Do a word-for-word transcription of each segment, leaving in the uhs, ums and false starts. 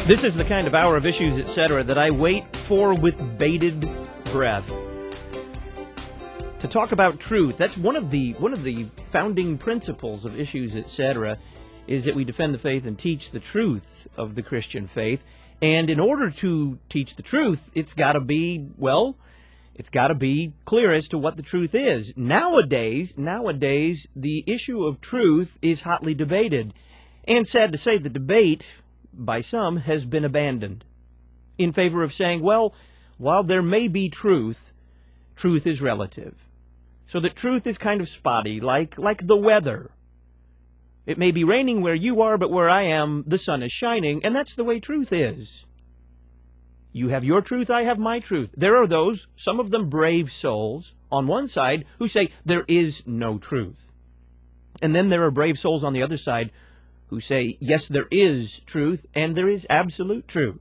This is the kind of hour of Issues, et cetera that I wait for with bated breath. To talk about truth, that's one of the one of the founding principles of Issues, et cetera, is that we defend the faith and teach the truth of the Christian faith. And in order to teach the truth, it's got to be, well, it's got to be clear as to what the truth is. Nowadays, nowadays, the issue of truth is hotly debated. And sad to say, the debate, by some, has been abandoned in favor of saying, well, while there may be truth, truth is relative. So that truth is kind of spotty, like like the weather. It may be raining where you are, but where I am, the sun is shining, and that's the way truth is. You have your truth, I have my truth. There are those, some of them brave souls, on one side, who say there is no truth. And then there are brave souls on the other side who say, yes, there is truth, and there is absolute truth.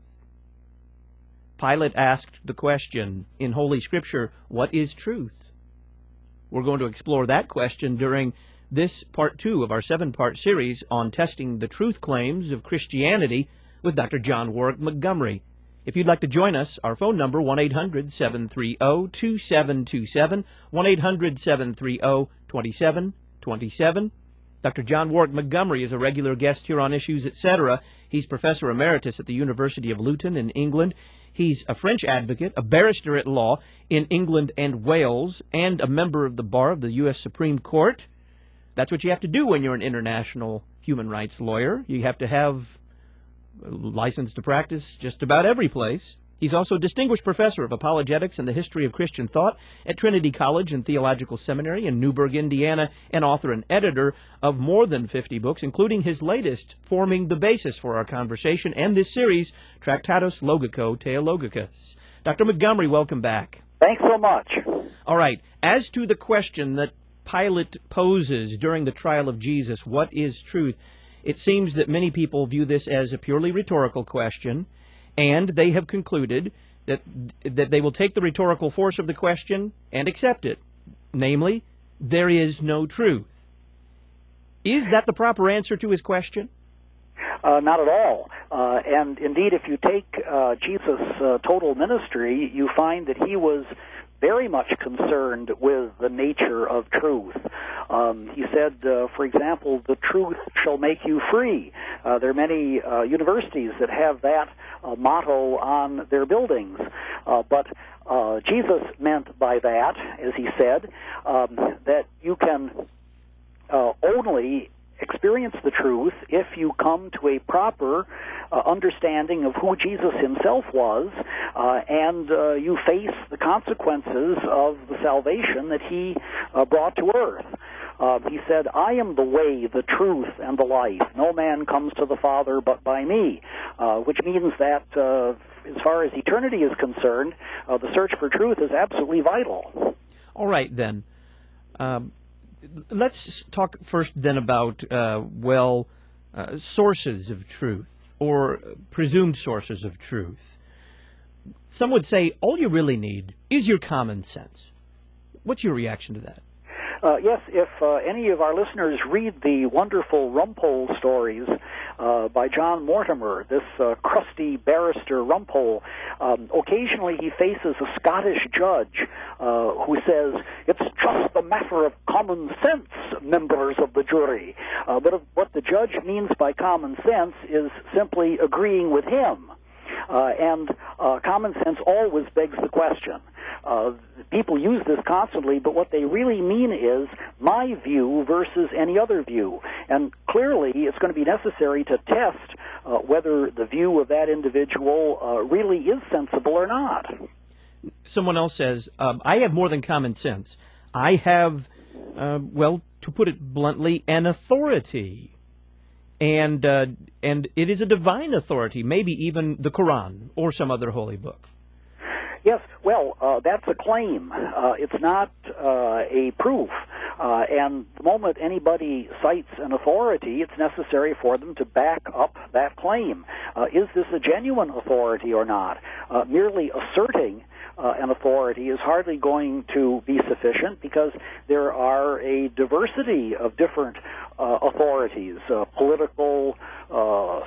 Pilate asked the question in Holy Scripture, what is truth? We're going to explore that question during this part two of our seven-part series on testing the truth claims of Christianity with Doctor John Warwick Montgomery. If you'd like to join us, our phone number, one eight hundred, seven three zero, two seven two seven, one eight hundred, seven three zero, two seven two seven. Doctor John Warwick Montgomery is a regular guest here on Issues, et cetera. He's Professor Emeritus at the University of Luton in England. He's a French advocate, a barrister at law in England and Wales, and a member of the bar of the U S Supreme Court. That's what you have to do when you're an international human rights lawyer. You have to have a license to practice just about every place. He's also a distinguished professor of apologetics and the history of Christian thought at Trinity College and Theological Seminary in Newburgh, Indiana, and author and editor of more than fifty books, including his latest, forming the basis for our conversation and this series, Tractatus Logico Theologicus. Doctor Montgomery, welcome back. Thanks so much. All right. As to the question that Pilate poses during the trial of Jesus, what is truth? It seems that many people view this as a purely rhetorical question, and they have concluded that that they will take the rhetorical force of the question and accept it. Namely, there is no truth. Is that the proper answer to his question? Uh, not at all. Uh, and indeed, if you take uh, Jesus' uh, total ministry, you find that he was very much concerned with the nature of truth. Um, he said, uh, for example, the truth shall make you free. Uh, there are many uh, universities that have that uh, motto on their buildings. Uh, but uh, Jesus meant by that, as he said, um, that you can uh, only experience the truth if you come to a proper uh, understanding of who Jesus himself was, uh, and uh, you face the consequences of the salvation that he uh, brought to earth. Uh, he said, I am the way, the truth, and the life. No man comes to the Father but by me, uh, which means that uh, as far as eternity is concerned, uh, the search for truth is absolutely vital. All right, then. Um, Let's talk first then about, uh, well, uh, sources of truth, or presumed sources of truth. Some would say all you really need is your common sense. What's your reaction to that? Uh, yes, if uh, any of our listeners read the wonderful Rumpole stories uh, by John Mortimer, this uh, crusty barrister Rumpole, um, occasionally he faces a Scottish judge uh, who says, it's just a matter of common sense, members of the jury. Uh, but what the judge means by common sense is simply agreeing with him. Uh, and uh, common sense always begs the question. Uh, people use this constantly, but what they really mean is my view versus any other view. And clearly, it's going to be necessary to test uh, whether the view of that individual uh, really is sensible or not. Someone else says, um, I have more than common sense. I have, uh, well, to put it bluntly, an authority. And uh, and it is a divine authority, maybe even the Quran or some other holy book. Yes, well, uh, that's a claim. Uh, it's not uh, a proof. Uh, and the moment anybody cites an authority, it's necessary for them to back up that claim. Uh, is this a genuine authority or not? Uh, merely asserting uh, an authority is hardly going to be sufficient because there are a diversity of different uh, authorities, uh, political, uh,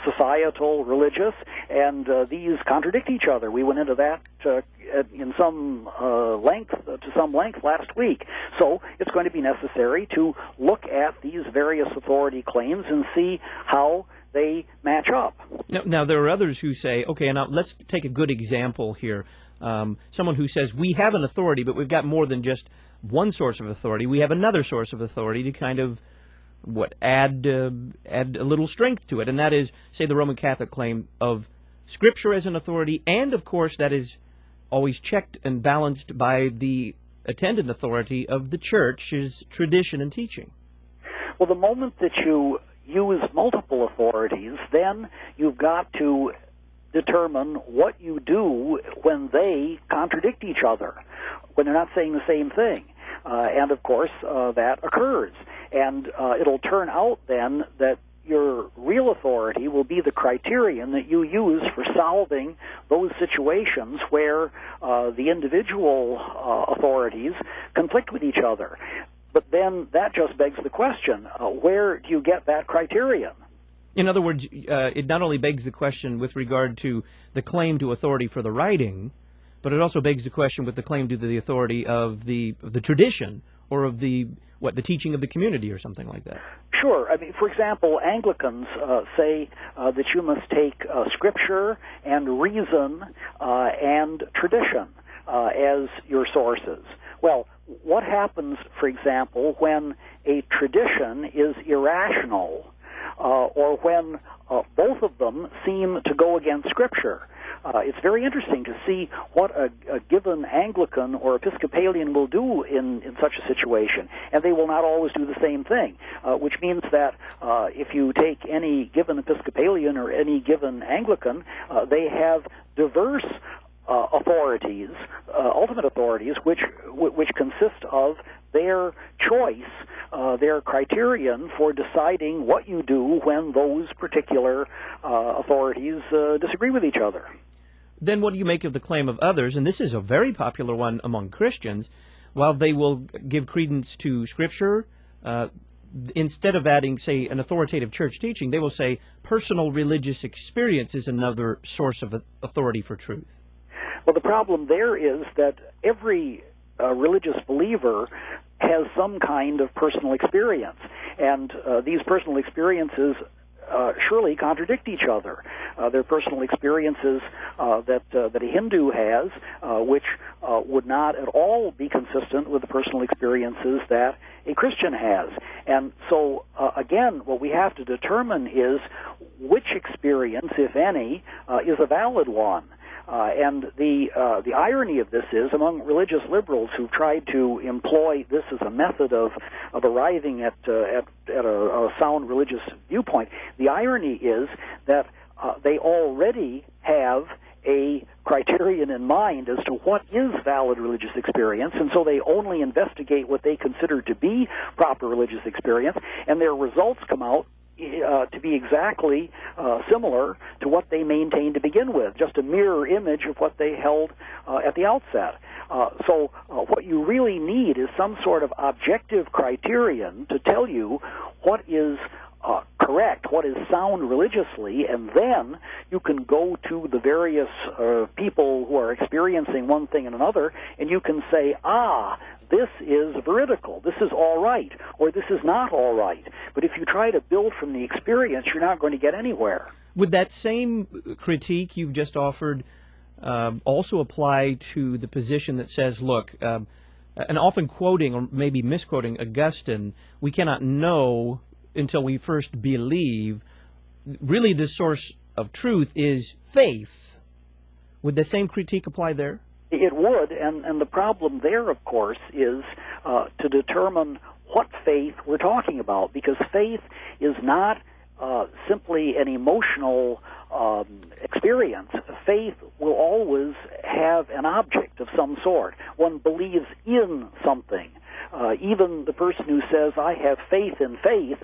societal, religious, and uh, these contradict each other. We went into that uh, in some uh, length, uh, to some length last week. So it's going to be necessary to look at these various authority claims and see how they match up. Now, now there are others who say, okay, now let's take a good example here. Um, someone who says, we have an authority, but we've got more than just one source of authority. We have another source of authority to kind of, what, add, uh, add a little strength to it. And that is, say, the Roman Catholic claim of Scripture as an authority, and, of course, that is always checked and balanced by the attendant authority of the Church's tradition and teaching. Well, the moment that you use multiple authorities, then you've got to determine what you do when they contradict each other, when they're not saying the same thing. Uh, and, of course, uh, that occurs. And uh, it'll turn out, then, that your real authority will be the criterion that you use for solving those situations where uh, the individual uh, authorities conflict with each other. But then that just begs the question, uh, where do you get that criterion? In other words, uh, it not only begs the question with regard to the claim to authority for the writing, but it also begs the question with the claim to the authority of the of the tradition or of the what the teaching of the community or something like that. Sure. I mean, for example, Anglicans uh, say uh, that you must take uh, Scripture and reason uh, and tradition uh, as your sources. Well, what happens, for example, when a tradition is irrational uh, or when uh, both of them seem to go against Scripture? Uh, it's very interesting to see what a, a given Anglican or Episcopalian will do in, in such a situation, and they will not always do the same thing, uh, which means that uh, if you take any given Episcopalian or any given Anglican, uh, they have diverse uh, authorities, uh, ultimate authorities, which which consist of their choice, uh, their criterion for deciding what you do when those particular uh, authorities uh, disagree with each other. Then what do you make of the claim of others, and this is a very popular one among Christians, while they will give credence to Scripture, uh, instead of adding, say, an authoritative church teaching, they will say personal religious experience is another source of authority for truth. Well, the problem there is that every uh, religious believer has some kind of personal experience, and uh, these personal experiences Uh, surely contradict each other. Uh, their personal experiences uh, that uh, that a Hindu has, uh, which uh, would not at all be consistent with the personal experiences that a Christian has. And so, uh, again, what we have to determine is which experience, if any, uh, is a valid one. Uh, and the uh, the irony of this is, among religious liberals who've tried to employ this as a method of of arriving at uh, at, at a, a sound religious viewpoint, the irony is that uh, they already have a criterion in mind as to what is valid religious experience, and so they only investigate what they consider to be proper religious experience, and their results come out Uh, to be exactly uh, similar to what they maintained to begin with, just a mirror image of what they held uh, at the outset. Uh, so uh, what you really need is some sort of objective criterion to tell you what is uh, correct, what is sound religiously, and then you can go to the various uh, people who are experiencing one thing and another, and you can say, ah, this is veridical, this is all right, or this is not all right. But if you try to build from the experience, you're not going to get anywhere. Would that same critique you've just offered um, also apply to the position that says, look, um, and often quoting or maybe misquoting Augustine, we cannot know until we first believe, really the source of truth is faith. Would the same critique apply there? It would, and, and the problem there, of course, is uh, to determine what faith we're talking about, because faith is not uh, simply an emotional um, experience. Faith will always have an object of some sort. One believes in something. Uh, even the person who says, I have faith in faith,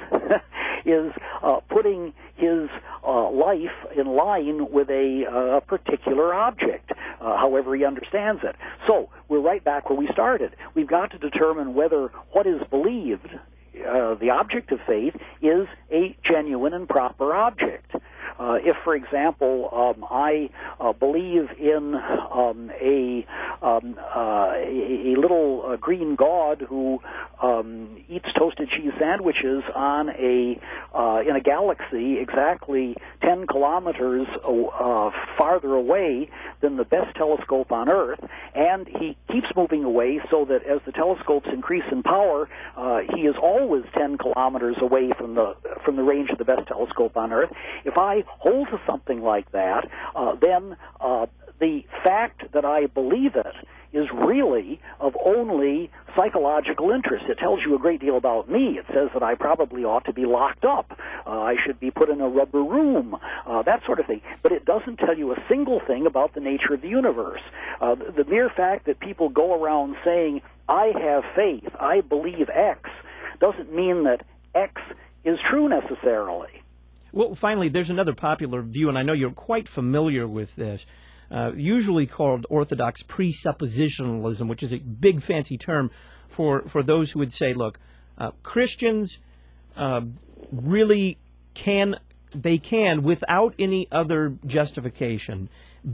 is uh, putting his uh, life in line with a uh, particular object, uh, however he understands it. So we're right back where we started. We've got to determine whether what is believed, uh, the object of faith, is a genuine and proper object. Uh, if, for example, um, I uh, believe in um, a, um, uh, a a little uh, green god who um, eats toasted cheese sandwiches on a uh, in a galaxy exactly ten kilometers uh, farther away than the best telescope on Earth, and he keeps moving away so that as the telescopes increase in power, uh, he is always ten kilometers away from the from the range of the best telescope on Earth. If I hold to something like that, uh, then uh, the fact that I believe it is really of only psychological interest. It tells you a great deal about me. It says that I probably ought to be locked up. Uh, I should be put in a rubber room, uh, that sort of thing. But it doesn't tell you a single thing about the nature of the universe. Uh, the, the mere fact that people go around saying, I have faith, I believe X, doesn't mean that X is true necessarily. Well, finally, there's another popular view, and I know you're quite familiar with this, uh, usually called Orthodox presuppositionalism, which is a big fancy term for, for those who would say, look, uh, Christians uh, really can, they can, without any other justification,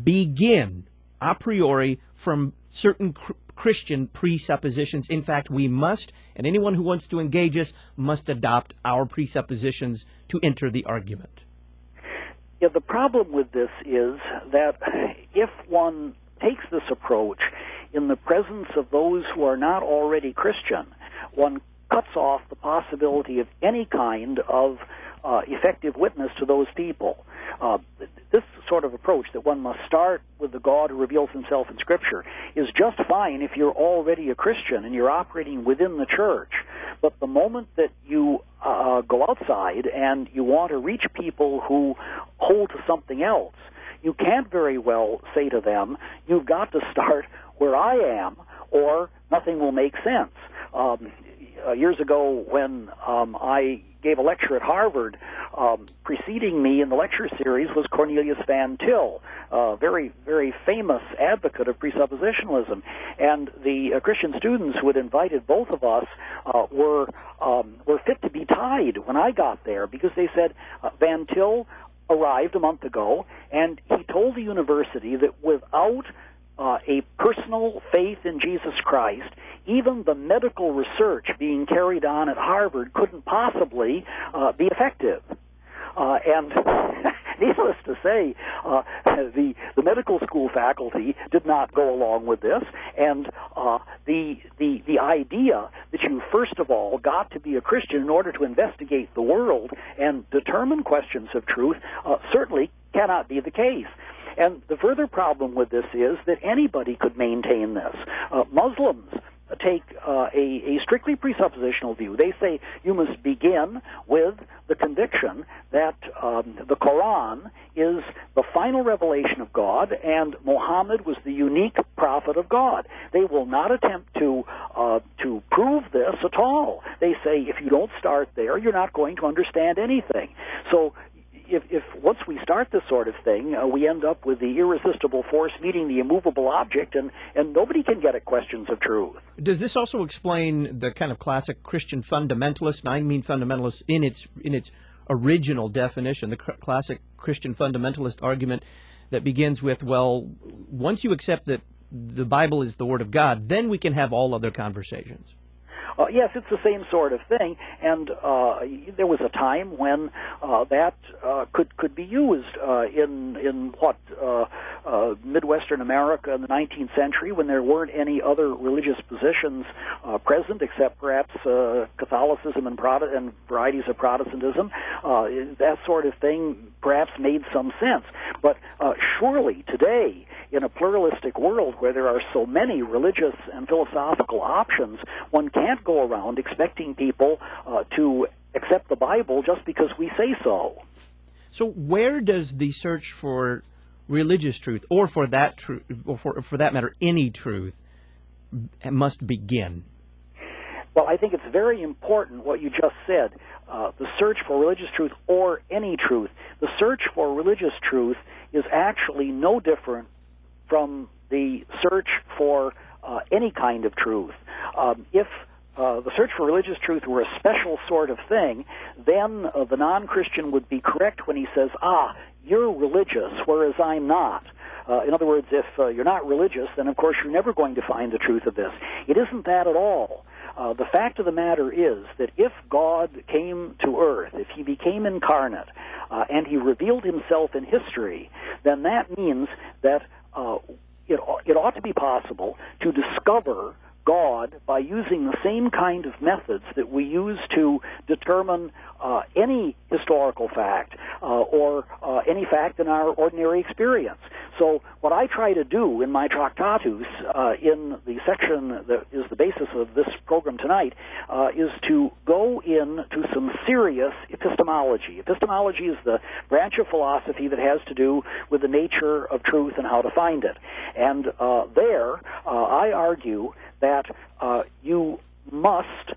begin a priori from certain cr- Christian presuppositions. In fact, we must, and anyone who wants to engage us must adopt our presuppositions to enter the argument. Yeah, the problem with this is that if one takes this approach in the presence of those who are not already Christian, one cuts off the possibility of any kind of uh, effective witness to those people. Uh, this sort of approach that one must start with the God who reveals himself in Scripture is just fine if you're already a Christian and you're operating within the church. But the moment that you uh, go outside and you want to reach people who hold to something else, you can't very well say to them, you've got to start where I am or nothing will make sense. Um, uh, years ago when um, I gave a lecture at Harvard, um, preceding me in the lecture series was Cornelius Van Til, a very, very famous advocate of presuppositionalism. And the uh, Christian students who had invited both of us uh, were um, were fit to be tied when I got there, because they said uh, Van Til arrived a month ago, and he told the university that without uh, a personal faith in Jesus Christ, even the medical research being carried on at Harvard couldn't possibly uh, be effective. Uh, and needless to say, uh, the the medical school faculty did not go along with this, and uh, the the the idea that you first of all got to be a Christian in order to investigate the world and determine questions of truth uh, certainly cannot be the case. And the further problem with this is that anybody could maintain this. Uh, Muslims take uh, a, a strictly presuppositional view. They say you must begin with the conviction that um, the Quran is the final revelation of God and Muhammad was the unique prophet of God. They will not attempt to uh, to prove this at all. They say if you don't start there, you're not going to understand anything. So If, if once we start this sort of thing, uh, we end up with the irresistible force meeting the immovable object, and, and nobody can get at questions of truth. Does this also explain the kind of classic Christian fundamentalist, and I mean fundamentalist in its in its original definition, the cr- classic Christian fundamentalist argument that begins with, well, once you accept that the Bible is the Word of God, then we can have all other conversations? Uh, yes, it's the same sort of thing, and uh, there was a time when uh, that uh, could could be used uh, in in what uh, uh, Midwestern America in the nineteenth century, when there weren't any other religious positions uh, present except perhaps uh, Catholicism and, Prot- and varieties of Protestantism. Uh, that sort of thing perhaps made some sense, but uh, surely today, in a pluralistic world where there are so many religious and philosophical options, one can't go around expecting people uh, to accept the Bible just because we say so. So where does the search for religious truth, or for that truth, or for, for that matter, any truth, must begin? Well, I think it's very important what you just said, uh, the search for religious truth or any truth. The search for religious truth is actually no different from the search for uh, any kind of truth. Um, if uh, the search for religious truth were a special sort of thing, then uh, the non-Christian would be correct when he says, ah, you're religious, whereas I'm not. Uh, in other words, if uh, you're not religious, then of course you're never going to find the truth of this. It isn't that at all. Uh, the fact of the matter is that if God came to earth, if he became incarnate, uh, and he revealed himself in history, then that means that uh, it, it ought to be possible to discover God by using the same kind of methods that we use to determine uh, any historical fact uh, or uh, any fact in our ordinary experience. So what I try to do in my Tractatus, uh, in the section that is the basis of this program tonight, uh, is to go into some serious epistemology. Epistemology is the branch of philosophy that has to do with the nature of truth and how to find it. And uh, there, uh, I argue that uh, you must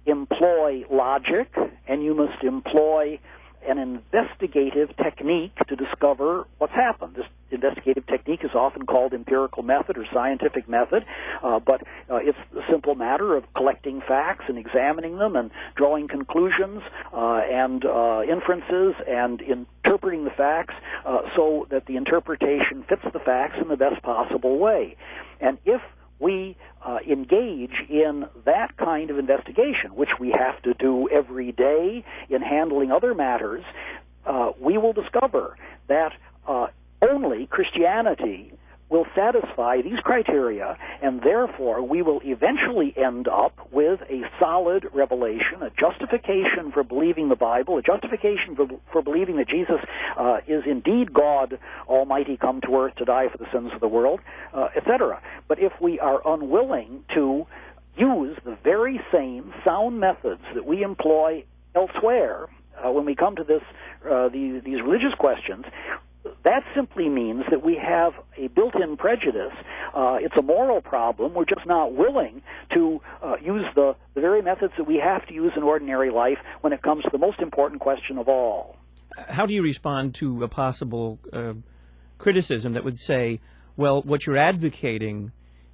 employ logic and you must employ an investigative technique to discover what's happened. This investigative technique is often called empirical method or scientific method, uh, but uh, it's a simple matter of collecting facts and examining them and drawing conclusions uh, and uh, inferences and interpreting the facts uh, so that the interpretation fits the facts in the best possible way. And if we uh, engage in that kind of investigation, which we have to do every day in handling other matters, uh, we will discover that uh, only Christianity will satisfy these criteria, and therefore we will eventually end up with a solid revelation, a justification for believing the Bible, a justification for, for believing that Jesus uh, is indeed God Almighty come to earth to die for the sins of the world, uh, et cetera. But if we are unwilling to use the very same sound methods that we employ elsewhere uh, when we come to this uh, these, these religious questions, that simply means that we have a built-in prejudice. Uh, it's a moral problem. We're just not willing to uh, use the, the very methods that we have to use in ordinary life when it comes to the most important question of all. How do you respond to a possible uh, criticism that would say, well, what you're advocating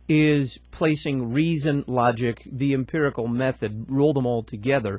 is placing reason, logic, the empirical method, roll them all together,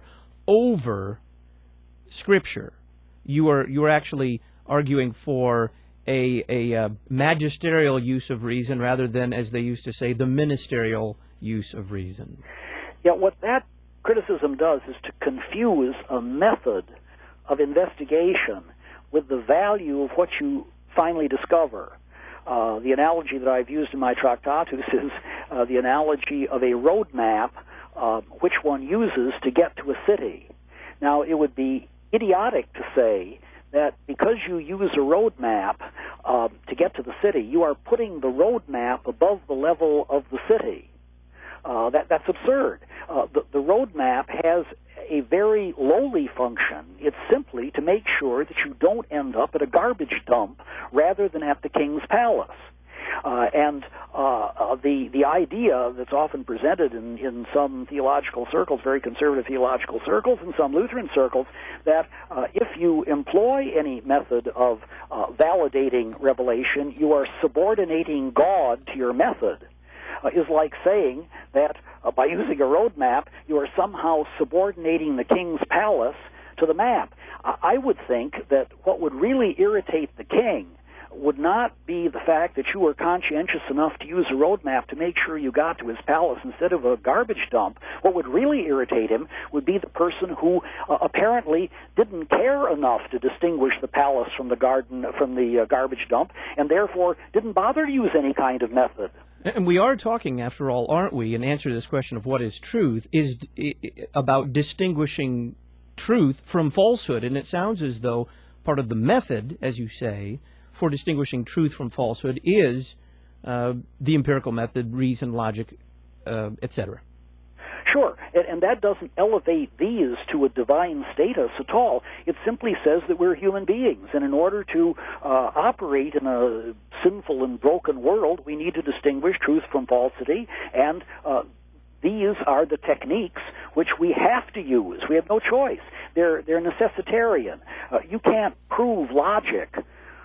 over Scripture? You are, you are actually arguing for a, a uh, magisterial use of reason rather than, as they used to say, the ministerial use of reason. Yeah, what that criticism does is to confuse a method of investigation with the value of what you finally discover. Uh, the analogy that I've used in my Tractatus is uh, the analogy of a road map uh, which one uses to get to a city. Now, it would be idiotic to say that because you use a road map uh, to get to the city, you are putting the road map above the level of the city. Uh, that, that's absurd. Uh, the, the road map has a very lowly function. It's simply to make sure that you don't end up at a garbage dump rather than at the king's palace. Uh, and uh, uh, the the idea that's often presented in, in some theological circles, very conservative theological circles, and some Lutheran circles, that uh, if you employ any method of uh, validating revelation, you are subordinating God to your method, uh, is like saying that uh, by using a road map, you are somehow subordinating the king's palace to the map. I, I would think that what would really irritate the king would not be the fact that you were conscientious enough to use a road map to make sure you got to his palace instead of a garbage dump. What would really irritate him would be the person who uh, apparently didn't care enough to distinguish the palace from the garden, from the uh, garbage dump, and therefore didn't bother to use any kind of method. And we are talking, after all, aren't we, in answer to this question of what is truth, is about distinguishing truth from falsehood. And it sounds as though part of the method, as you say, for distinguishing truth from falsehood is uh, the empirical method, reason, logic, uh, et cetera. Sure, and, and that doesn't elevate these to a divine status at all. It simply says that we're human beings, and in order to uh, operate in a sinful and broken world, we need to distinguish truth from falsity, and uh, these are the techniques which we have to use. We have no choice. They're, they're necessitarian. Uh, you can't prove logic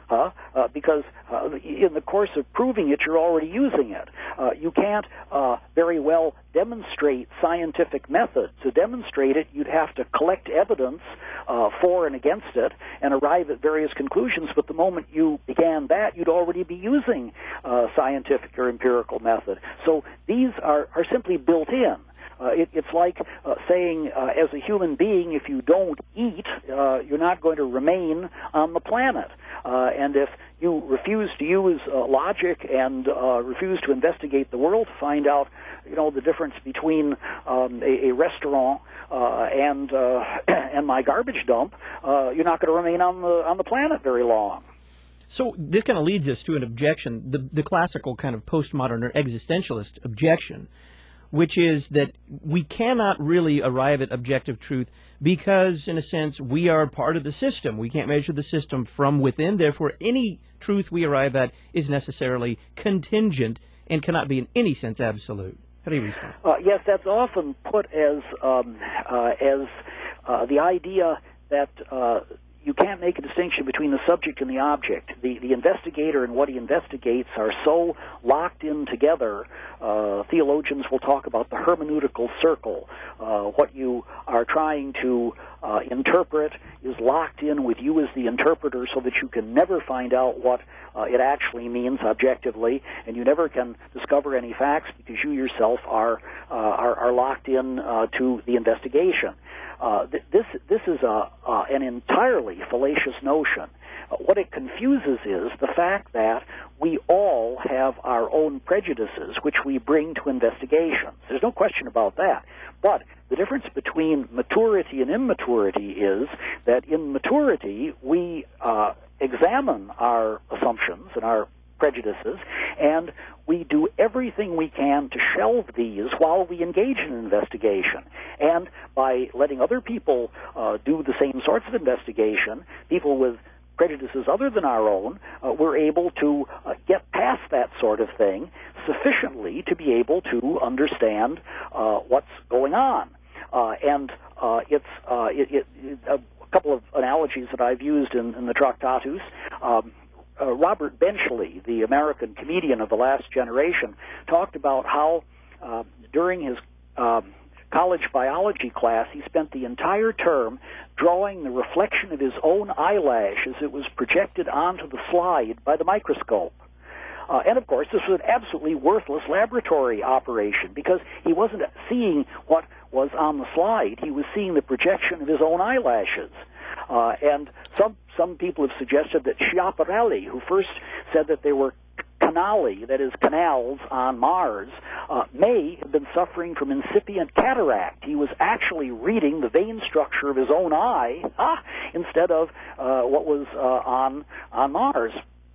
Uh, uh, because uh, in the course of proving it, you're already using it. Uh, you can't uh, very well demonstrate scientific method. To demonstrate it, you'd have to collect evidence uh, for and against it and arrive at various conclusions, but the moment you began that, you'd already be using uh, scientific or empirical method. So these are, are simply built in. Uh, it, it's like uh, saying, uh, as a human being, if you don't eat, uh, you're not going to remain on the planet. Uh, and if you refuse to use uh, logic and uh, refuse to investigate the world to find out, you know, the difference between um, a, a restaurant uh, and uh, and my garbage dump, uh, you're not going to remain on the on the planet very long. So this kind of leads us to an objection, the the classical kind of postmodern or existentialist objection, which is that we cannot really arrive at objective truth because, in a sense, we are part of the system. We can't measure the system from within. Therefore, any truth we arrive at is necessarily contingent and cannot be in any sense absolute. How do you respond? Uh, yes, that's often put as um, uh, as uh, the idea that uh, you can't make a distinction between the subject and the object. The the investigator and what he investigates are so locked in together. Uh, theologians will talk about the hermeneutical circle. Uh, what you are trying to uh, interpret is locked in with you as the interpreter, so that you can never find out what uh, it actually means objectively, and you never can discover any facts because you yourself are uh, are, are locked in uh, to the investigation. Uh, th- this this is a uh, an entirely fallacious notion. Uh, what it confuses is the fact that we all have our own prejudices, which we bring to investigations. There's no question about that. But the difference between maturity and immaturity is that in maturity we uh, examine our assumptions and our prejudices, and we do everything we can to shelve these while we engage in an investigation. And by letting other people uh, do the same sorts of investigation, people with prejudices other than our own, uh, we're able to uh, get past that sort of thing sufficiently to be able to understand uh, what's going on. Uh, and uh, it's uh, it, it, it, a couple of analogies that I've used in, in the Tractatus. Um, Uh, Robert Benchley, the American comedian of the last generation, talked about how uh, during his um, college biology class he spent the entire term drawing the reflection of his own eyelash as it was projected onto the slide by the microscope. Uh, and, of course, this was an absolutely worthless laboratory operation because he wasn't seeing what was on the slide. He was seeing the projection of his own eyelashes. Uh, and some some people have suggested that Schiaparelli, who first said that there were canali, that is, canals on Mars, uh, may have been suffering from incipient cataract. He was actually reading the vein structure of his own eye ah, instead of uh, what was uh, on on Mars.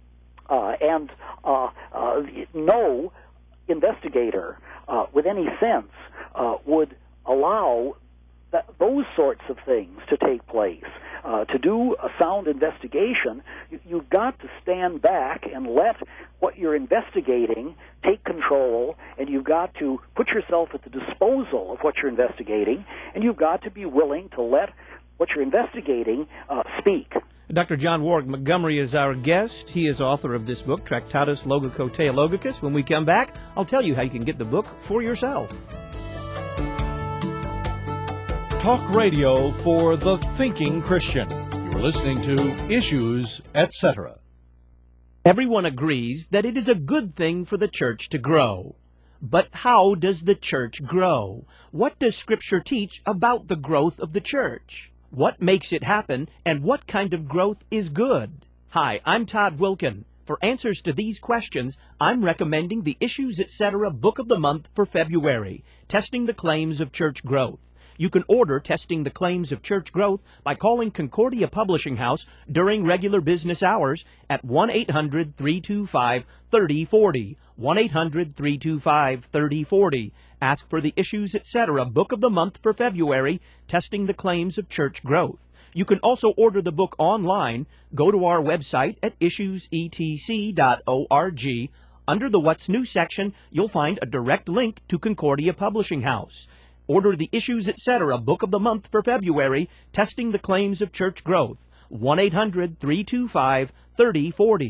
Uh, and uh, uh, no investigator uh, with any sense uh, would allow that, those sorts of things to take place. Uh, to do a sound investigation, you, you've got to stand back and let what you're investigating take control, and you've got to put yourself at the disposal of what you're investigating, and you've got to be willing to let what you're investigating uh, speak. Doctor John Warwick Montgomery is our guest. He is author of this book, Tractatus Logico Theologicus. When we come back, I'll tell you how you can get the book for yourself. Talk radio for the thinking Christian. You're listening to Issues, et cetera. Everyone agrees that it is a good thing for the church to grow. But how does the church grow? What does Scripture teach about the growth of the church? What makes it happen, and what kind of growth is good? Hi, I'm Todd Wilkin. For answers to these questions, I'm recommending the Issues, et cetera book of the month for February, Testing the Claims of Church Growth. You can order Testing the Claims of Church Growth by calling Concordia Publishing House during regular business hours at one eight hundred, three two five, three oh four oh, one eight hundred, three two five, three oh four oh. Ask for the Issues, et cetera book of the month for February, Testing the Claims of Church Growth. You can also order the book online. Go to our website at issues e t c dot org. Under the What's New section, you'll find a direct link to Concordia Publishing House. Order the Issues, et cetera book of the month for February, Testing the Claims of Church Growth. one eight hundred, three two five, three oh four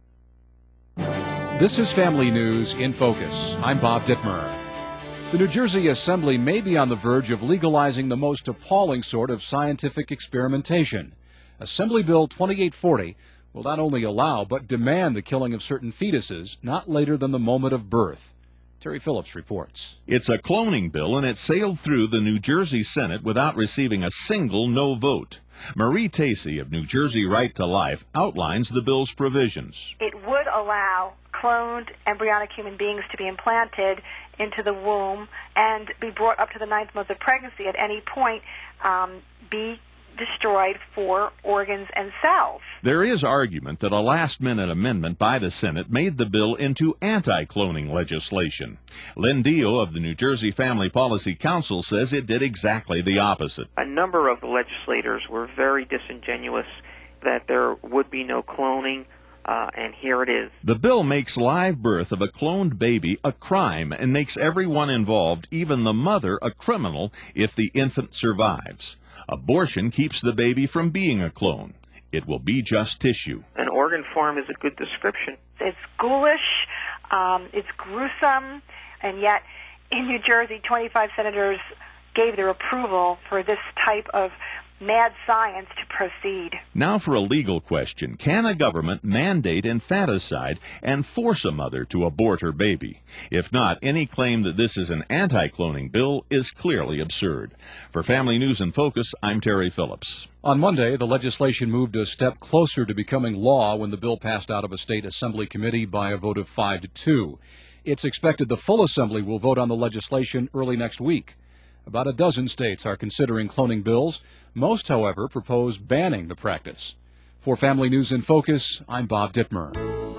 oh. This is Family News in Focus. I'm Bob Dittmer. The New Jersey Assembly may be on the verge of legalizing the most appalling sort of scientific experimentation. Assembly Bill twenty-eight forty will not only allow but demand the killing of certain fetuses not later than the moment of birth. Terry Phillips reports. It's a cloning bill, and it sailed through the New Jersey Senate without receiving a single no vote. Marie Tacey of New Jersey Right to Life outlines the bill's provisions. It would allow cloned embryonic human beings to be implanted into the womb and be brought up to the ninth month of pregnancy at any point, um, be destroyed for organs and cells. There is argument that a last-minute amendment by the Senate made the bill into anti-cloning legislation. Lynn Dio of the New Jersey Family Policy Council says it did exactly the opposite. A number of the legislators were very disingenuous that there would be no cloning. Uh, and here it is. The bill makes live birth of a cloned baby a crime and makes everyone involved, even the mother, a criminal if the infant survives. Abortion keeps the baby from being a clone. It will be just tissue. An organ farm is a good description. It's ghoulish, um, it's gruesome, and yet in New Jersey, twenty-five senators gave their approval for this type of mad science to proceed. Now for a legal question. Can a government mandate infanticide and force a mother to abort her baby? If not, any claim that this is an anti-cloning bill is clearly absurd. For Family News in Focus, I'm Terry Phillips. On Monday, the legislation moved a step closer to becoming law when the bill passed out of a state assembly committee by a vote of five to two. It's expected the full assembly will vote on the legislation early next week. About a dozen states are considering cloning bills. Most, however, propose banning the practice. For Family News in Focus, I'm Bob Dittmer.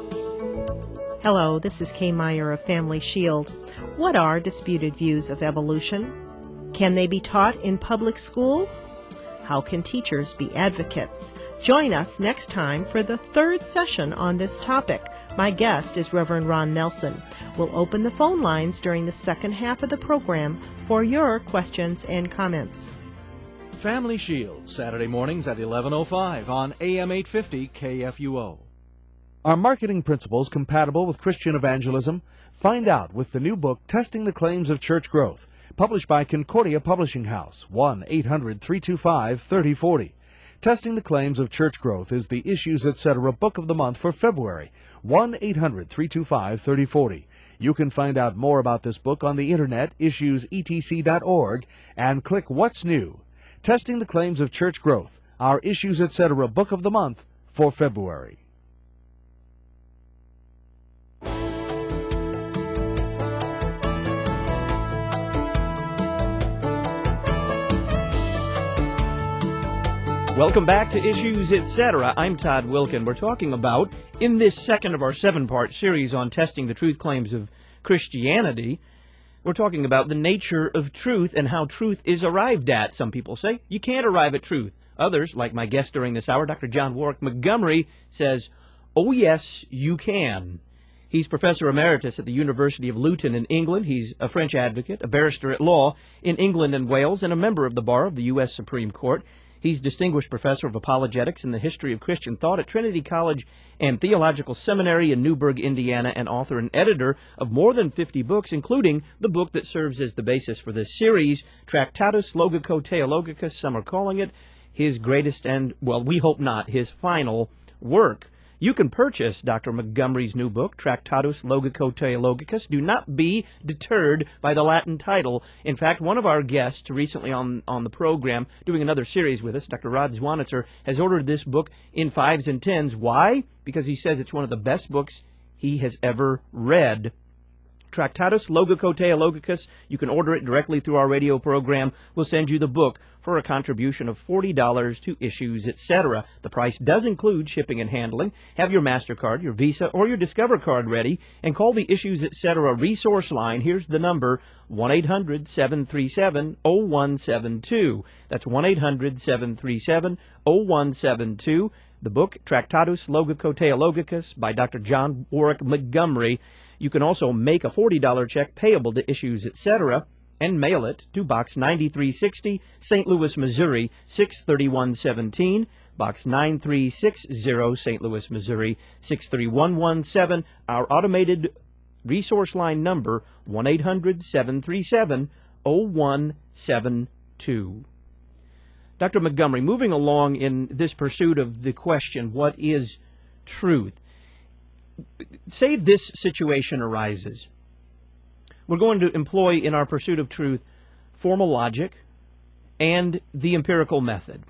Hello, this is Kay Meyer of Family Shield. What are disputed views of evolution? Can they be taught in public schools? How can teachers be advocates? Join us next time for the third session on this topic. My guest is Reverend Ron Nelson. We'll open the phone lines during the second half of the program for your questions and comments. Family Shield, Saturday mornings at eleven oh five on A M eight fifty K F U O. Are marketing principles compatible with Christian evangelism? Find out with the new book, Testing the Claims of Church Growth, published by Concordia Publishing House, one eight hundred, three two five, three oh four oh. Testing the Claims of Church Growth is the Issues Etc. Book of the Month for February, one eight hundred, three two five, three oh four oh. You can find out more about this book on the internet, issues e t c dot org, and click What's New. Testing the Claims of Church Growth, our Issues Etc. Book of the Month for February. Welcome back to Issues Etc. I'm Todd Wilkin. We're talking about, in this second of our seven-part series on testing the truth claims of Christianity, we're talking about the nature of truth and how truth is arrived at. Some people say you can't arrive at truth. Others, like my guest during this hour, Doctor John Warwick Montgomery, says, oh yes, you can. He's Professor Emeritus at the University of Luton in England. He's a French advocate, a barrister at law in England and Wales, and a member of the bar of the U S Supreme Court. He's Distinguished Professor of Apologetics and the History of Christian Thought at Trinity College and Theological Seminary in Newburgh, Indiana, and author and editor of more than fifty books, including the book that serves as the basis for this series, Tractatus Logico-Theologicus. Some are calling it his greatest and, well, we hope not, his final work. You can purchase Doctor Montgomery's new book, Tractatus Logico-Theologicus. Do not be deterred by the Latin title. In fact, one of our guests recently on, on the program, doing another series with us, Doctor Rod Zwanitzer, has ordered this book in fives and tens. Why? Because he says it's one of the best books he has ever read. Tractatus Logico-Theologicus. You can order it directly through our radio program. We'll send you the book for a contribution of forty dollars to Issues Etc. The price does include shipping and handling. Have your MasterCard, your Visa, or your Discover card ready, and call the Issues Etc. resource line. Here's the number, one eight hundred, seven three seven, oh one seven two. That's one eight hundred, seven three seven, oh one seven two. The book, Tractatus Logico-Theologicus, by Doctor John Warwick Montgomery. You can also make a forty dollars check payable to Issues Etc. and mail it to Box ninety-three sixty, Saint Louis, Missouri, six thirty-one seventeen. Box nine three six zero, Saint Louis, Missouri, six three one one seven. Our automated resource line number, one eight hundred seven three seven oh one seven two. Doctor Montgomery, moving along in this pursuit of the question, what is truth? Say this situation arises. We're going to employ in our pursuit of truth formal logic and the empirical method.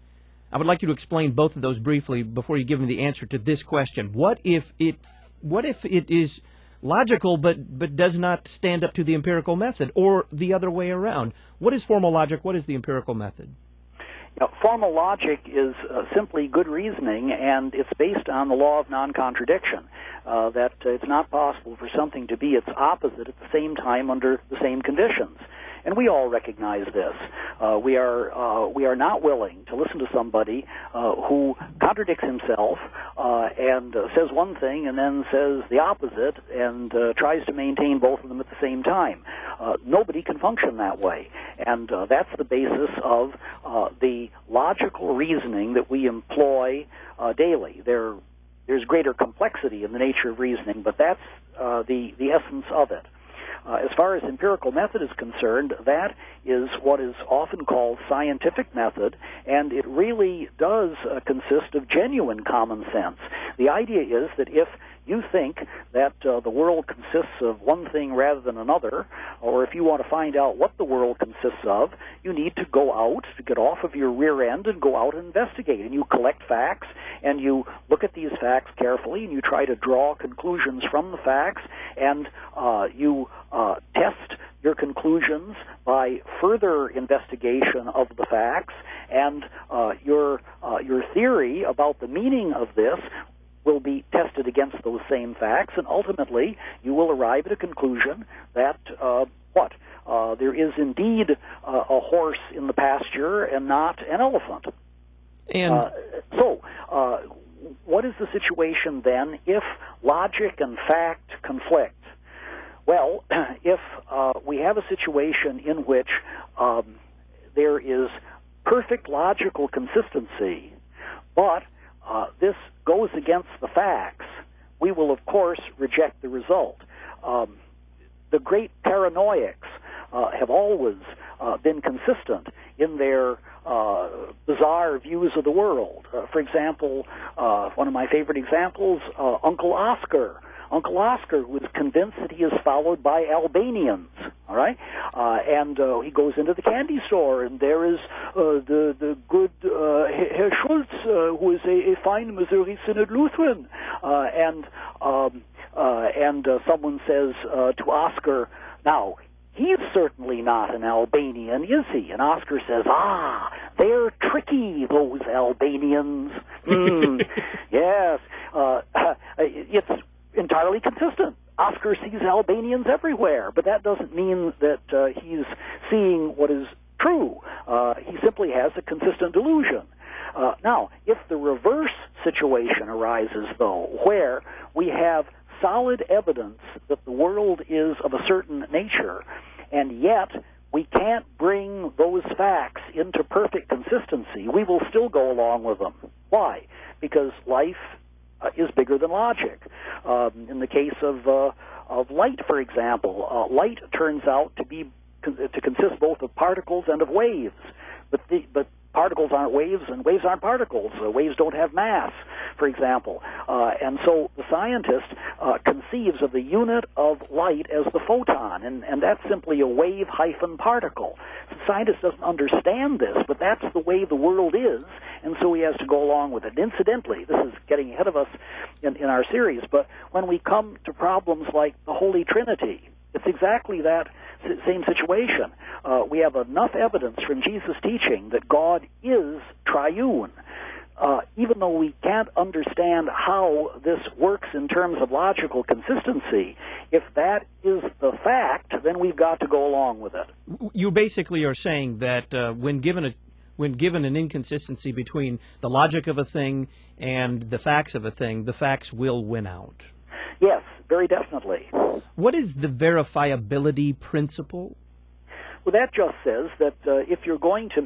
I would like you to explain both of those briefly before you give me the answer to this question. What if it, what if it is logical but, but does not stand up to the empirical method, or the other way around? What is formal logic? What is the empirical method? Now, formal logic is uh, simply good reasoning, and it's based on the law of non-contradiction, uh, that uh, it's not possible for something to be its opposite at the same time under the same conditions. And we all recognize this. Uh, we are uh, we are not willing to listen to somebody uh, who contradicts himself uh, and uh, says one thing and then says the opposite and uh, tries to maintain both of them at the same time. Uh, nobody can function that way. And uh, that's the basis of uh, the logical reasoning that we employ uh, daily. There, there's greater complexity in the nature of reasoning, but that's uh, the, the essence of it. Uh, as far as empirical method is concerned, that is what is often called scientific method, and it really does uh, consist of genuine common sense. The idea is that if you think that uh, the world consists of one thing rather than another, or if you want to find out what the world consists of, you need to go out, to get off of your rear end and go out and investigate. And you collect facts, and you look at these facts carefully, and you try to draw conclusions from the facts, and uh, you uh, test your conclusions by further investigation of the facts, and uh, your uh, your theory about the meaning of this will be tested against those same facts, and ultimately you will arrive at a conclusion that, uh, what, uh, there is indeed uh, a horse in the pasture and not an elephant. And uh, so, uh, what is the situation then if logic and fact conflict? Well, if uh, we have a situation in which um, there is perfect logical consistency, but uh, this goes against the facts, we will, of course, reject the result. Um, the great paranoiacs uh, have always uh, been consistent in their uh, bizarre views of the world. Uh, for example, uh, one of my favorite examples, uh, Uncle Oscar. Uncle Oscar was convinced that he is followed by Albanians, all right? Uh, and uh, he goes into the candy store, and there is uh, the, the good uh, Herr Schultz, uh, who is a, a fine Missouri Synod Lutheran. Uh, and um, uh, and uh, someone says uh, to Oscar, now, he's certainly not an Albanian, is he? And Oscar says, ah, they're tricky, those Albanians. Mm, yes. Uh, it's entirely consistent. Oscar sees Albanians everywhere, but that doesn't mean that uh, he's seeing what is true. Uh, he simply has a consistent delusion. Uh, now, if the reverse situation arises, though, where we have solid evidence that the world is of a certain nature, and yet we can't bring those facts into perfect consistency, we will still go along with them. Why? Because life uh, is bigger than logic. Um, in the case of uh, of light, for example, uh, light turns out to be to consist both of particles and of waves, but the, but particles aren't waves, and waves aren't particles. Uh, waves don't have mass, for example. Uh, and so the scientist uh, conceives of the unit of light as the photon, and, and that's simply a wave hyphen particle. The scientist doesn't understand this, but that's the way the world is, and so he has to go along with it. And incidentally, this is getting ahead of us in, in our series, but when we come to problems like the Holy Trinity, it's exactly that same situation. Uh, we have enough evidence from Jesus' teaching that God is triune. Uh, even though we can't understand how this works in terms of logical consistency, if that is the fact, then we've got to go along with it. You basically are saying that uh, when given a when given an inconsistency between the logic of a thing and the facts of a thing, the facts will win out. Yes, very definitely. What is the verifiability principle? Well, that just says that uh, if you're going to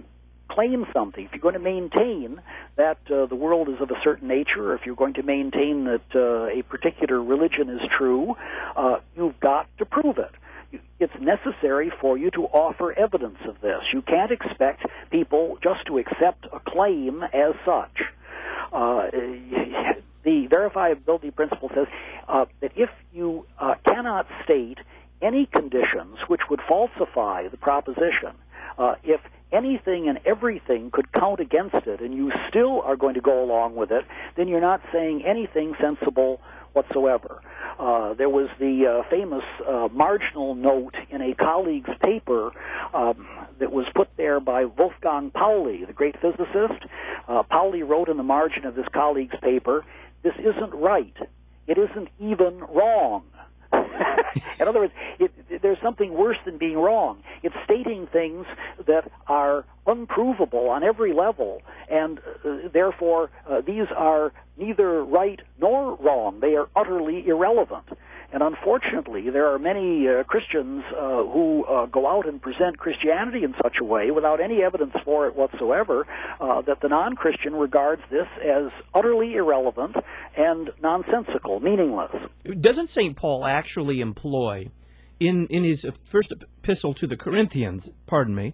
claim something, if you're going to maintain that uh, the world is of a certain nature, or if you're going to maintain that uh, a particular religion is true, uh, you've got to prove it. It's necessary for you to offer evidence of this. You can't expect people just to accept a claim as such. Uh, the verifiability principle says uh, that if you uh, cannot state any conditions which would falsify the proposition, uh, if anything and everything could count against it and you still are going to go along with it, then you're not saying anything sensible whatsoever. Uh, there was the uh, famous uh, marginal note in a colleague's paper um, that was put there by Wolfgang Pauli, the great physicist. Uh, Pauli wrote in the margin of this colleague's paper, "This isn't right. It isn't even wrong." In other words, it, it, there's something worse than being wrong. It's stating things that are unprovable on every level, and uh, therefore uh, these are neither right nor wrong. They are utterly irrelevant. And unfortunately, there are many uh, Christians uh, who uh, go out and present Christianity in such a way without any evidence for it whatsoever, uh, that the non-Christian regards this as utterly irrelevant and nonsensical, meaningless. Doesn't Saint Paul actually employ, in, in his first epistle to the Corinthians, pardon me,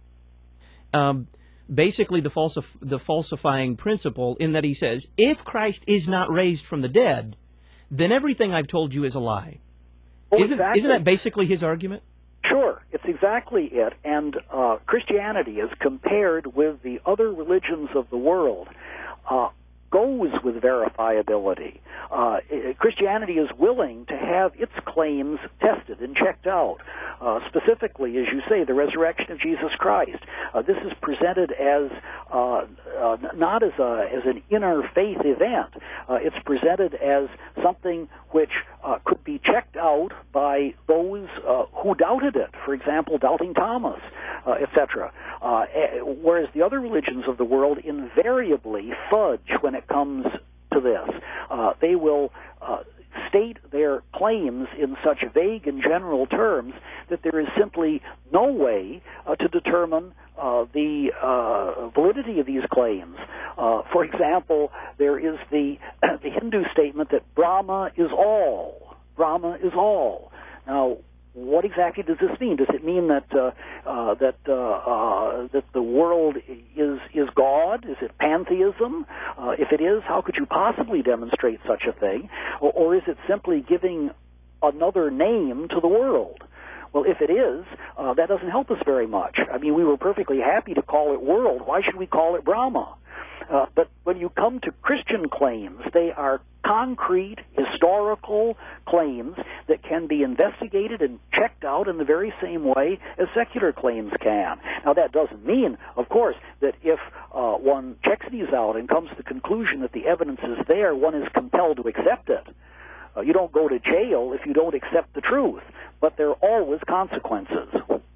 um, basically the, falsif- the falsifying principle in that he says, if Christ is not raised from the dead, then everything I've told you is a lie. Oh, isn't, exactly. isn't that basically his argument? Sure, it's exactly it. And uh, Christianity, is compared with the other religions of the world, uh, goes with verifiability. Uh, Christianity is willing to have its claims tested and checked out. Uh, specifically, as you say, the resurrection of Jesus Christ. Uh, this is presented as uh, uh, not as a as an inner faith event. Uh, it's presented as something which uh, could be checked out by those uh, who doubted it. For example, doubting Thomas, uh, et cetera. Uh, whereas the other religions of the world invariably fudge when it comes to this. Uh, they will uh, state their claims in such vague and general terms that there is simply no way uh, to determine uh, the uh, validity of these claims. Uh, for example, there is the, the Hindu statement that Brahma is all. Brahma is all. Now, what exactly does this mean? Does it mean that uh, uh, that uh, uh, that the world is is God? Is it pantheism? Uh, if it is, how could you possibly demonstrate such a thing? Or, or is it simply giving another name to the world? Well, if it is, uh, that doesn't help us very much. I mean, we were perfectly happy to call it world. Why should we call it Brahma? Uh, but when you come to Christian claims, they are concrete, historical claims that can be investigated and checked out in the very same way as secular claims can. Now, that doesn't mean, of course, that if uh, one checks these out and comes to the conclusion that the evidence is there, one is compelled to accept it. Uh, you don't go to jail if you don't accept the truth, but there are always consequences.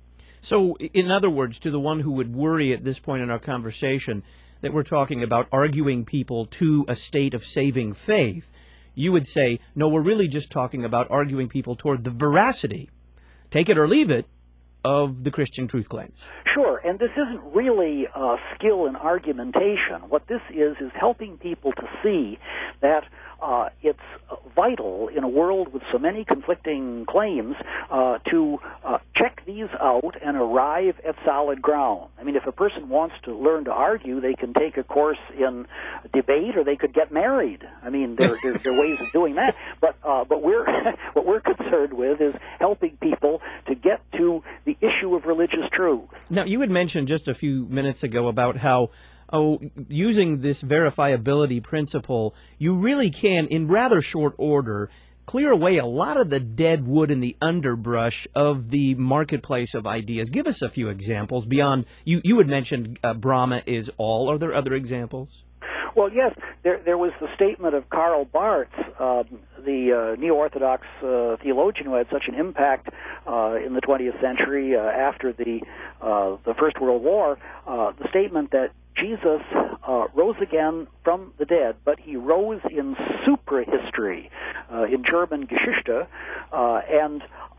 So, in other words, to the one who would worry at this point in our conversation that we're talking about arguing people to a state of saving faith, you would say, no, we're really just talking about arguing people toward the veracity, take it or leave it, of the Christian truth claims. Sure, and this isn't really uh, skill in argumentation. What this is is helping people to see that uh, it's vital in a world with so many conflicting claims uh, to uh, check these out and arrive at solid ground. I mean, if a person wants to learn to argue, they can take a course in debate, or they could get married. I mean, there, there, there are ways of doing that. But uh, but we're what we're concerned with is helping people to get to the issue of religious truth. Now, you had mentioned just a few minutes ago about how, oh, using this verifiability principle, you really can, in rather short order, clear away a lot of the dead wood in the underbrush of the marketplace of ideas. Give us a few examples beyond, you, you had mentioned uh, Brahma is all. Are there other examples? Well, yes, there there was the statement of Karl Barth, um, the uh, neo-Orthodox uh, theologian who had such an impact uh, in the twentieth century uh, after the uh, the First World War. Uh, the statement that Jesus uh, rose again from the dead, but he rose in suprahistory, uh, in German Geschichte, uh, and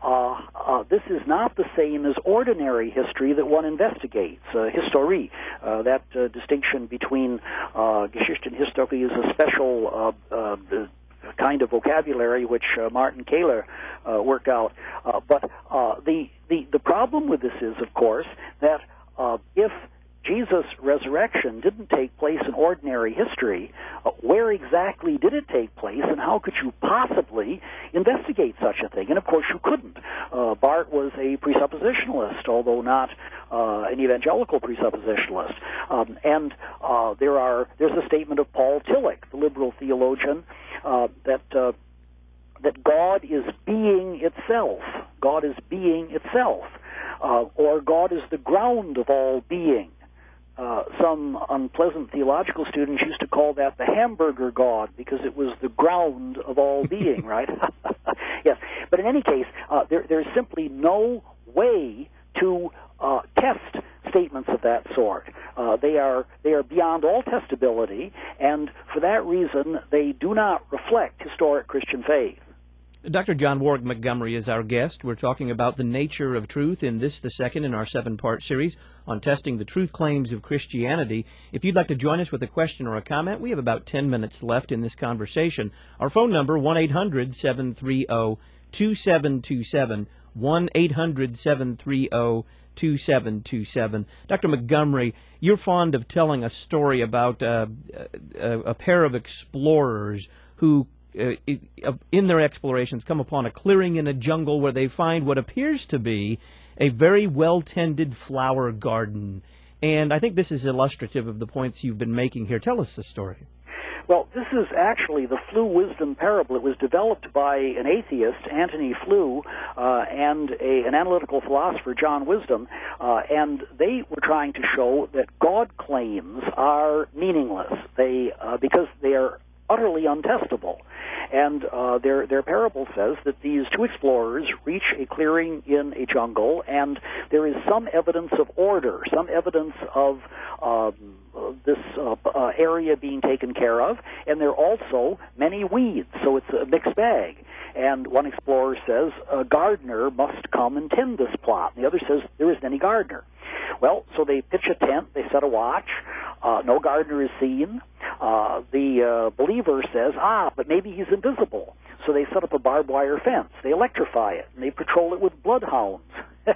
uh, uh, this is not the same as ordinary history that one investigates. Uh, Historie, uh, that uh, distinction between uh, Geschichte and Historie is a special uh, uh, kind of vocabulary which uh, Martin Kahler uh, worked out. Uh, but uh, the, the, the problem with this is, of course, that uh, if Jesus' resurrection didn't take place in ordinary history, uh, where exactly did it take place, and how could you possibly investigate such a thing? And of course you couldn't. Uh, Barth was a presuppositionalist, although not uh, an evangelical presuppositionalist. Um, and uh, there are there's a statement of Paul Tillich, the liberal theologian, uh, that uh, that God is being itself. God is being itself, uh, or God is the ground of all being. Uh, some unpleasant theological students used to call that the hamburger god because it was the ground of all being, right? Yes. But in any case, uh, there, there's simply no way to uh, test statements of that sort. Uh, they are they are beyond all testability, and for that reason, they do not reflect historic Christian faith. Doctor John Warwick Montgomery is our guest. We're talking about the nature of truth in this, the second in our seven-part series on testing the truth claims of Christianity. If you'd like to join us with a question or a comment, we have about ten minutes left in this conversation. Our phone number, one eight hundred seven three zero two seven two seven, one eight hundred seven three zero two seven two seven. Doctor Montgomery, you're fond of telling a story about uh, a, a pair of explorers who Uh, in their explorations come upon a clearing in a jungle where they find what appears to be a very well-tended flower garden. And I think this is illustrative of the points you've been making here. Tell us the story. Well, this is actually the Flew Wisdom Parable. It was developed by an atheist, Antony Flew, uh, and a, an analytical philosopher, John Wisdom, uh, and they were trying to show that God claims are meaningless. They uh, because they are utterly untestable. And uh, their their parable says that these two explorers reach a clearing in a jungle, and there is some evidence of order, some evidence of um, this uh, uh, area being taken care of, and there are also many weeds, so it's a mixed bag. And one explorer says, a gardener must come and tend this plot. And the other says, there isn't any gardener. Well, so they pitch a tent, they set a watch, uh, no gardener is seen. Uh, the uh, believer says, ah, but maybe he's invisible. So they set up a barbed wire fence, they electrify it, and they patrol it with bloodhounds.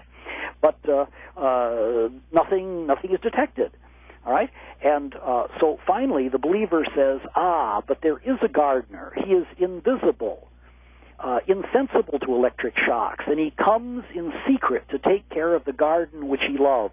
But uh, uh, nothing, nothing is detected. All right? And uh, so finally the believer says, ah, but there is a gardener. He is invisible. Uh, insensible to electric shocks, and he comes in secret to take care of the garden which he loves.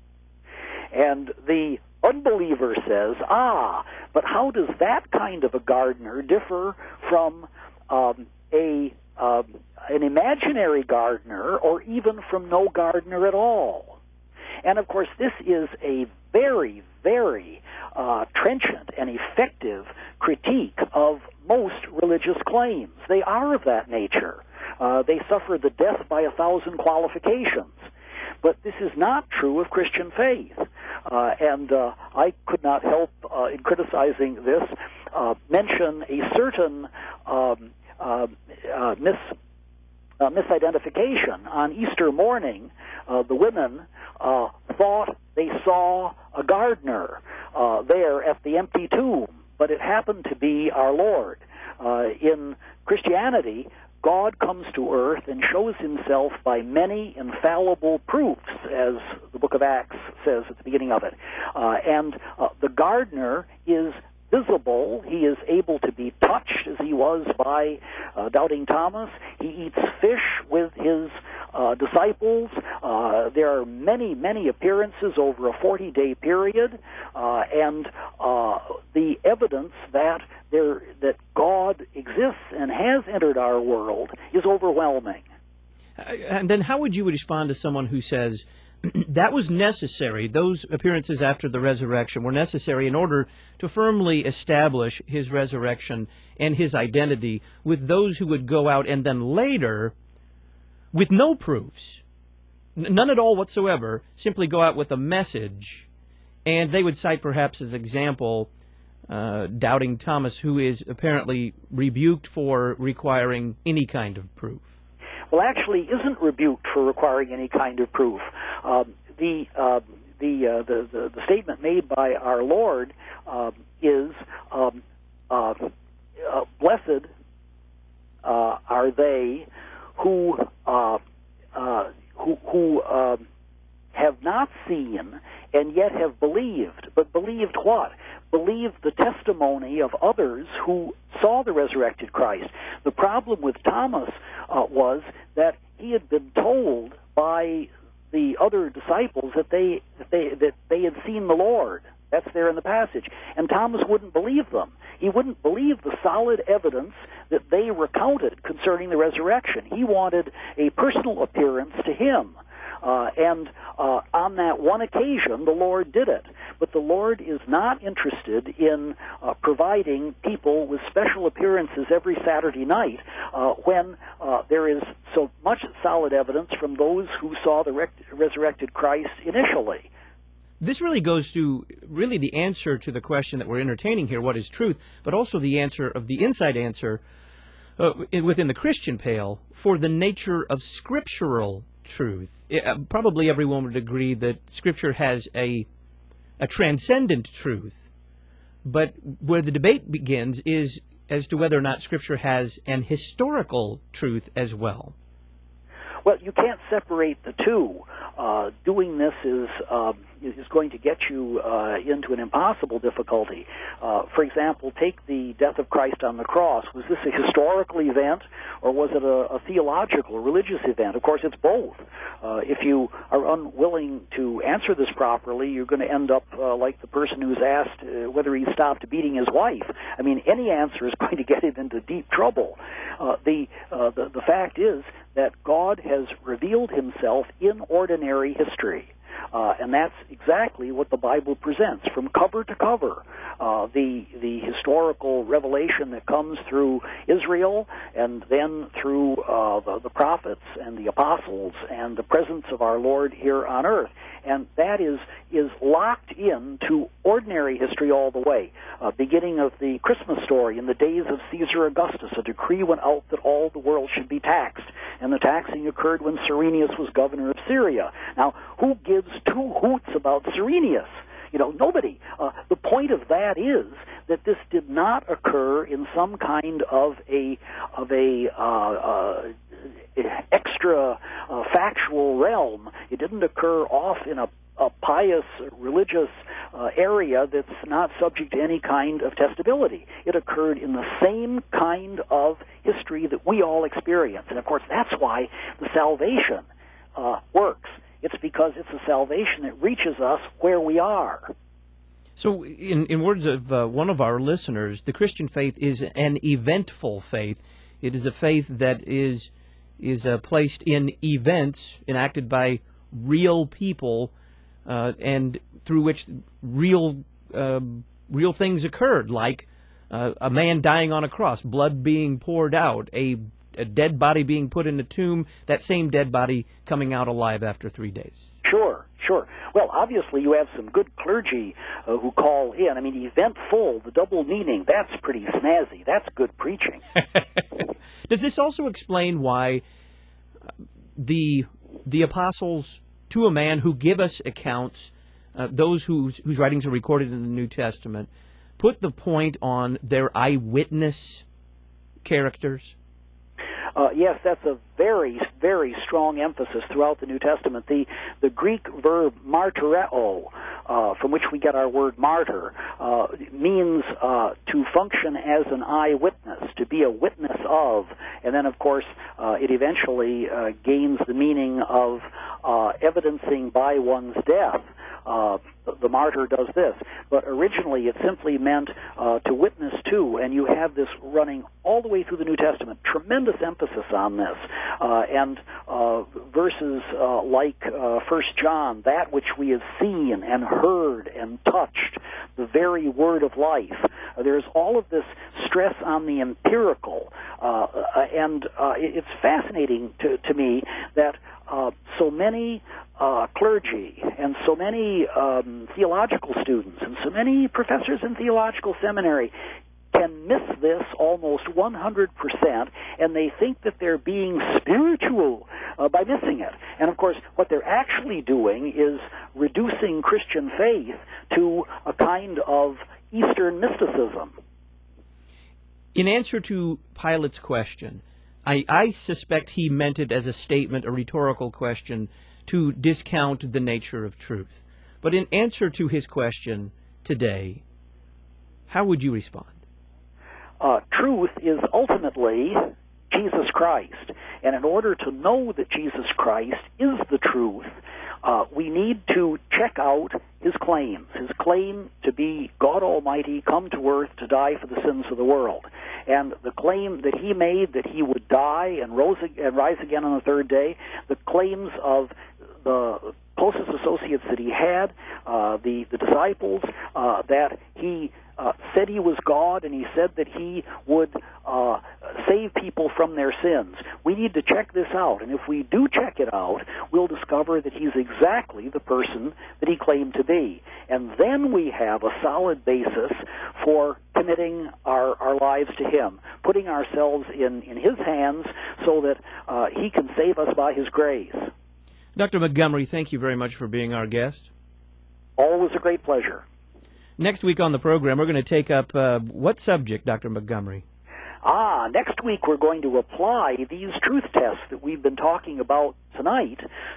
And the unbeliever says, ah, but how does that kind of a gardener differ from um, a um, an imaginary gardener, or even from no gardener at all? And of course, this is a very, very uh, trenchant and effective critique of most religious claims. They are of that nature. Uh, they suffer the death by a thousand qualifications. But this is not true of Christian faith. Uh, and uh, I could not help, uh, in criticizing this, uh, mention a certain um, uh, uh, mis uh, misidentification. On Easter morning, uh, the women uh, thought they saw a gardener uh, there at the empty tomb, but it happened to be our Lord. Uh, in Christianity, God comes to earth and shows himself by many infallible proofs, as the book of Acts says at the beginning of it. Uh, and uh, the gardener is visible. He is able to be touched, as he was by uh, doubting Thomas. He eats fish with his uh, disciples. Uh, there are many, many appearances over a forty-day period, uh, and uh, the evidence that there that God exists and has entered our world is overwhelming. And then how would you respond to someone who says, that was necessary, those appearances after the resurrection were necessary in order to firmly establish his resurrection and his identity with those who would go out and then later, with no proofs, none at all whatsoever, simply go out with a message, and they would cite perhaps as example uh, doubting Thomas, who is apparently rebuked for requiring any kind of proof? well, actually isn't rebuked for requiring any kind of proof. Um, the, uh, the, uh, the, the the statement made by our Lord uh, is, um, uh, uh, blessed uh, are they who uh, uh, who, who uh, have not seen and yet have believed. But believed what? Believed the testimony of others who saw the resurrected Christ. The problem with Thomas uh, was that he had been told by the other disciples that they that they that they had seen the Lord. That's there in the passage. And Thomas wouldn't believe them. He wouldn't believe the solid evidence that they recounted concerning the resurrection. He wanted a personal appearance to him. Uh, and uh, on that one occasion, the Lord did it. But the Lord is not interested in uh, providing people with special appearances every Saturday night uh, when uh, there is so much solid evidence from those who saw the rec- resurrected Christ initially. This really goes to really the answer to the question that we're entertaining here, what is truth, but also the answer of the inside answer uh, within the Christian pale for the nature of scriptural truth. It, uh, probably everyone would agree that Scripture has a a transcendent truth, but where the debate begins is as to whether or not Scripture has an historical truth as well. Well, you can't separate the two. Uh, doing this is uh, is going to get you uh, into an impossible difficulty. Uh, for example, take the death of Christ on the cross. Was this a historical event, or was it a, a theological, religious event? Of course, it's both. Uh, if you are unwilling to answer this properly, you're going to end up uh, like the person who's asked uh, whether he stopped beating his wife. I mean, any answer is going to get him into deep trouble. Uh, the, uh, the the fact is that God has revealed himself in ordinary history. Uh, and that's exactly what the Bible presents, from cover to cover. Uh, the the historical revelation that comes through Israel, and then through uh, the, the prophets and the apostles, and the presence of our Lord here on earth. And that is is locked into ordinary history all the way. Uh, beginning of the Christmas story, in the days of Caesar Augustus, a decree went out that all the world should be taxed. And the taxing occurred when Cyrenius was governor of Syria. Now, who gives two hoots about Cyrenius? You know, nobody. Uh, the point of that is that this did not occur in some kind of a of a uh, uh, extra uh, factual realm. It didn't occur off in a, a pious religious uh, area that's not subject to any kind of testability. It occurred in the same kind of history that we all experience, and of course that's why the salvation uh, works. It's because it's a salvation that reaches us where we are. So, in, in words of uh, one of our listeners, the Christian faith is an eventful faith. It is a faith that is is uh, placed in events enacted by real people, uh, and through which real uh, real things occurred, like uh, a man dying on a cross, blood being poured out, a a dead body being put in a tomb, that same dead body coming out alive after three days. Sure, sure. Well, obviously you have some good clergy uh, who call in. I mean, eventful, the double meaning, that's pretty snazzy. That's good preaching. Does this also explain why the the apostles, to a man who give us accounts, uh, those whose, whose writings are recorded in the New Testament, put the point on their eyewitness characters? Uh, yes, that's a very, very strong emphasis throughout the New Testament. The the Greek verb martyreo, uh, from which we get our word martyr, uh, means uh, to function as an eyewitness, to be a witness of, and then, of course, uh, it eventually uh, gains the meaning of uh, evidencing by one's death. Uh, the martyr does this. But originally it simply meant uh, to witness to, and you have this running all the way through the New Testament. Tremendous emphasis on this. Uh, and uh, verses uh, like uh, First John, that which we have seen and heard and touched, the very word of life. Uh, there's all of this stress on the empirical. Uh, and uh, it's fascinating to, to me that uh, so many Uh, clergy and so many um, theological students and so many professors in theological seminary can miss this almost one hundred percent, and they think that they're being spiritual uh, by missing it. And of course, what they're actually doing is reducing Christian faith to a kind of Eastern mysticism. In answer to Pilate's question, I, I suspect he meant it as a statement, a rhetorical question, to discount the nature of truth. But in answer to his question today, how would you respond? Uh, truth is ultimately Jesus Christ. And in order to know that Jesus Christ is the truth, uh, we need to check out his claims. His claim to be God Almighty, come to earth to die for the sins of the world. And the claim that he made that he would die and, rose, and rise again on the third day, the claims of the closest associates that he had, uh, the, the disciples, uh, that he uh, said he was God, and he said that he would uh, save people from their sins. We need to check this out, and if we do check it out, we'll discover that he's exactly the person that he claimed to be. And then we have a solid basis for committing our, our lives to him, putting ourselves in, in his hands so that uh, he can save us by his grace. Doctor Montgomery, thank you very much for being our guest. Always a great pleasure. Next week on the program, we're going to take up uh, what subject, Doctor Montgomery? Ah, next week we're going to apply these truth tests that we've been talking about tonight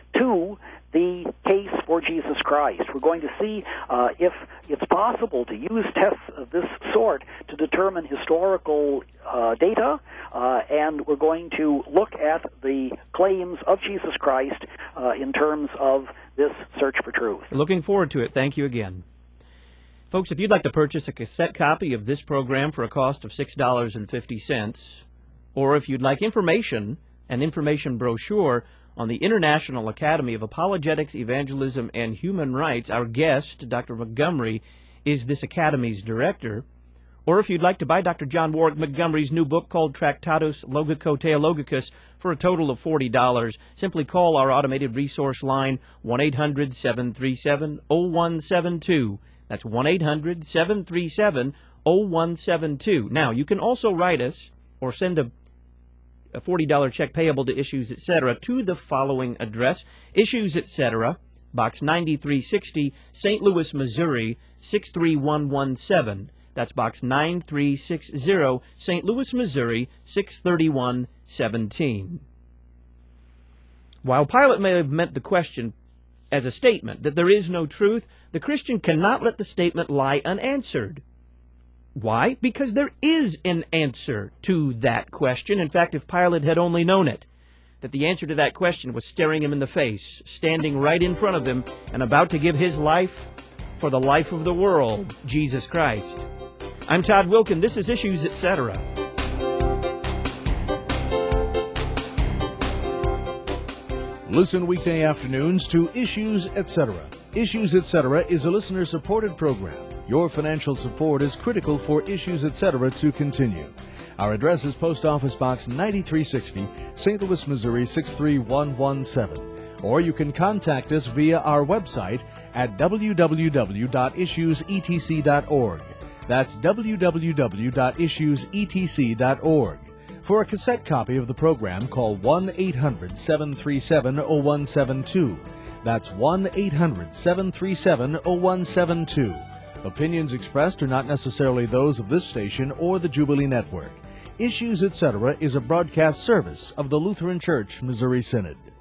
to the case for Jesus Christ. We're going to see uh, if it's possible to use tests of this sort to determine historical uh, data, uh, and we're going to look at the claims of Jesus Christ uh, in terms of this search for truth. Looking forward to it. Thank you again. Folks, if you'd like to purchase a cassette copy of this program for a cost of six dollars and fifty cents, or if you'd like information, an information brochure on the International Academy of Apologetics, Evangelism, and Human Rights, our guest, Doctor Montgomery, is this Academy's director, or if you'd like to buy Doctor John Warwick Montgomery's new book called Tractatus Logico-Theologicus for a total of forty dollars, simply call our automated resource line, one eight hundred, seven three seven, zero one seven two. That's one eight hundred, seven three seven, zero one seven two. Now, you can also write us or send a, a forty dollar check payable to Issues, et cetera to the following address, Issues, et cetera, Box ninety-three sixty, Saint Louis, Missouri, six three one one seven. That's Box nine three six zero, Saint Louis, Missouri, six three one one seven. While Pilate may have meant the question as a statement that there is no truth, the Christian cannot let the statement lie unanswered. Why? Because there is an answer to that question. In fact, if Pilate had only known it, that the answer to that question was staring him in the face, standing right in front of him, and about to give his life for the life of the world, Jesus Christ. I'm Todd Wilkin. This is Issues, et cetera. Listen weekday afternoons to Issues, et cetera. Issues, et cetera is a listener-supported program. Your financial support is critical for Issues, et cetera to continue. Our address is Post Office Box ninety-three sixty, Saint Louis, Missouri, six three one one seven. Or you can contact us via our website at w w w dot issues e t c dot org. That's w w w dot issues e t c dot org. For a cassette copy of the program, call one eight hundred, seven three seven, zero one seven two. That's one eight hundred, seven three seven, zero one seven two. Opinions expressed are not necessarily those of this station or the Jubilee Network. Issues, et cetera is a broadcast service of the Lutheran Church Missouri Synod.